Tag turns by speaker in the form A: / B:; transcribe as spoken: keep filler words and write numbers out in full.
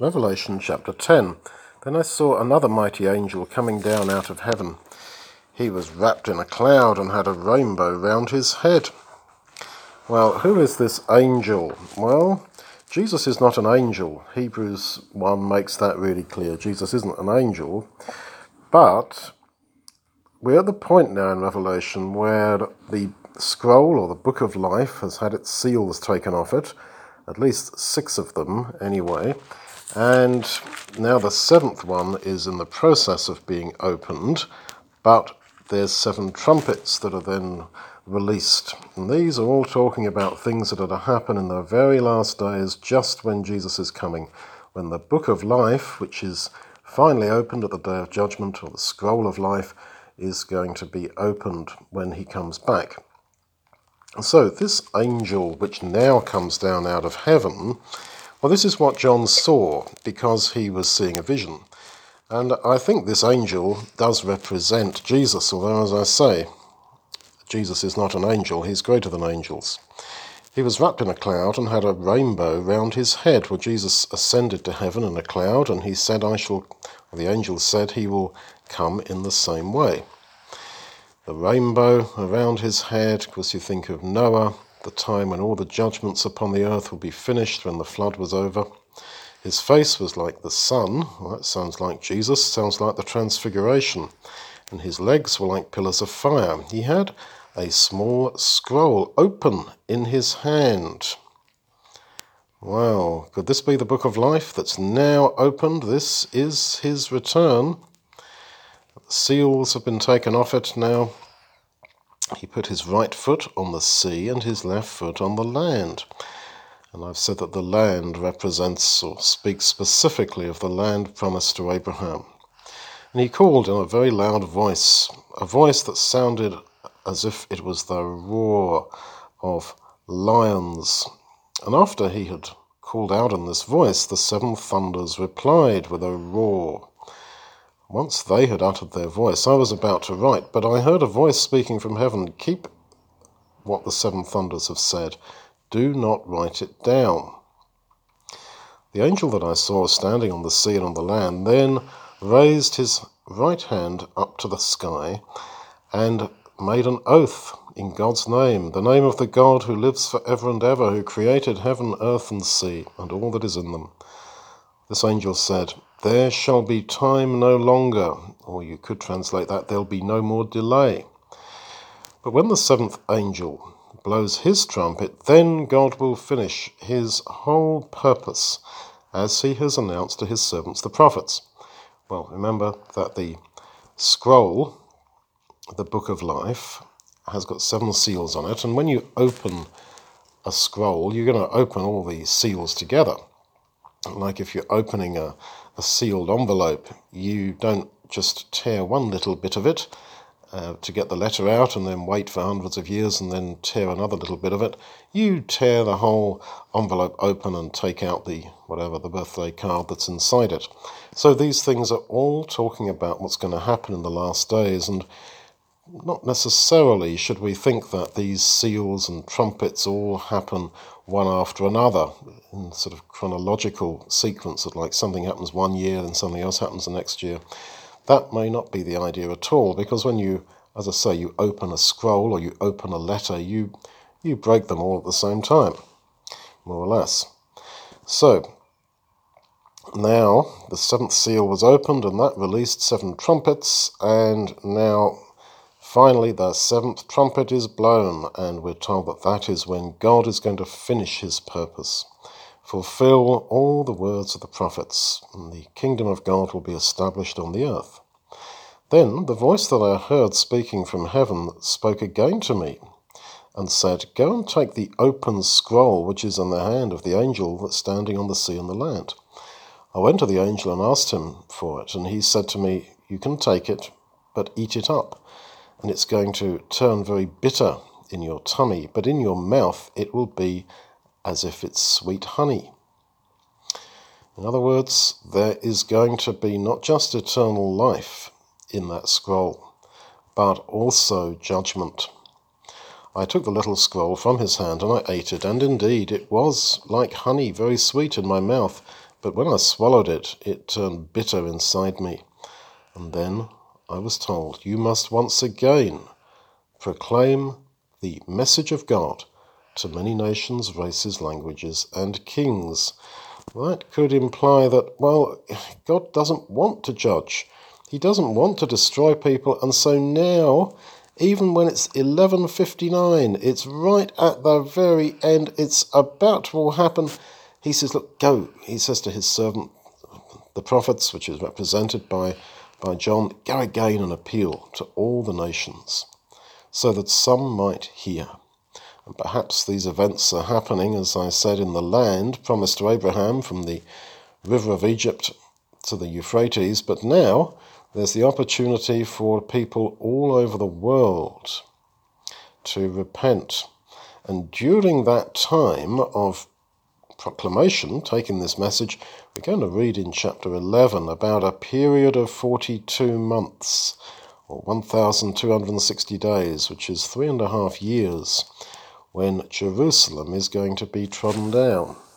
A: Revelation chapter ten. Then I saw another mighty angel coming down out of heaven. He was wrapped in a cloud and had a rainbow round his head. Well, who is this angel? Well, Jesus is not an angel. Hebrews one makes that really clear. Jesus isn't an angel. But we're at the point now in Revelation where the scroll, or the book of life, has had its seals taken off it, at least six of them anyway, and now the seventh one is in the process of being opened, but there's seven trumpets that are then released. And these are all talking about things that are to happen in the very last days, just when Jesus is coming, when the book of life, which is finally opened at the day of judgment, or the scroll of life, is going to be opened when he comes back. So this angel which now comes down out of heaven, well, this is what John saw because he was seeing a vision. And I think this angel does represent Jesus, although, as I say, Jesus is not an angel, he's greater than angels. He was wrapped in a cloud and had a rainbow round his head. Well, Jesus ascended to heaven in a cloud, and he said, I shall, or the angel said, he will come in the same way. The rainbow around his head, because you think of Noah, the time when all the judgments upon the earth will be finished, when the flood was over. His face was like the sun. Well, that sounds like Jesus, sounds like the transfiguration. And his legs were like pillars of fire. He had a small scroll open in his hand. Wow, could this be the book of life that's now opened? This is his return. The seals have been taken off it now. He put his right foot on the sea and his left foot on the land. And I've said that the land represents or speaks specifically of the land promised to Abraham. And he called in a very loud voice, a voice that sounded as if it was the roar of lions. And after he had called out in this voice, the seven thunders replied with a roar. Once they had uttered their voice, I was about to write, but I heard a voice speaking from heaven, keep what the seven thunders have said. Do not write it down. The angel that I saw standing on the sea and on the land then raised his right hand up to the sky and made an oath in God's name, the name of the God who lives forever and ever, who created heaven, earth, and sea, and all that is in them. This angel said, there shall be time no longer, or you could translate that, there'll be no more delay. But when the seventh angel blows his trumpet, then God will finish his whole purpose, as he has announced to his servants the prophets. Well, remember that the scroll, the book of life, has got seven seals on it, and when you open a scroll, you're going to open all the seals together. Like if you're opening a, a sealed envelope, you don't just tear one little bit of it uh, to get the letter out and then wait for hundreds of years and then tear another little bit of it. You tear the whole envelope open and take out the, whatever, the birthday card that's inside it. So these things are all talking about what's going to happen in the last days, and not necessarily should we think that these seals and trumpets all happen one after another in sort of chronological sequence, that like something happens one year then something else happens the next year. That may not be the idea at all, because when you, as I say, you open a scroll or you open a letter, you you break them all at the same time, more or less. So now the seventh seal was opened, and that released seven trumpets, and now finally the seventh trumpet is blown, and we're told that that is when God is going to finish his purpose, fulfill all the words of the prophets, and the kingdom of God will be established on the earth. Then the voice that I heard speaking from heaven spoke again to me, and said, go and take the open scroll which is in the hand of the angel that's standing on the sea and the land. I went to the angel and asked him for it, and he said to me, you can take it, but eat it up. And it's going to turn very bitter in your tummy, but in your mouth it will be as if it's sweet honey. In other words, there is going to be not just eternal life in that scroll, but also judgment. I took the little scroll from his hand and I ate it, and indeed it was like honey, very sweet in my mouth, But when I swallowed it, it turned bitter inside me. And then I was told, you must once again proclaim the message of God to many nations, races, languages, and kings. That could imply that, well, God doesn't want to judge. He doesn't want to destroy people. And so now, even when it's eleven fifty-nine, it's right at the very end, it's about to happen, he says, look, go. He says to his servant, the prophets, which is represented by, by John, go again and appeal to all the nations, so that some might hear. And perhaps these events are happening, as I said, in the land promised to Abraham from the river of Egypt to the Euphrates, but now there's the opportunity for people all over the world to repent. And during that time of proclamation, taking this message, we're going to read in chapter eleven about a period of forty-two months, or one thousand two hundred sixty days, which is three and a half years, when Jerusalem is going to be trodden down.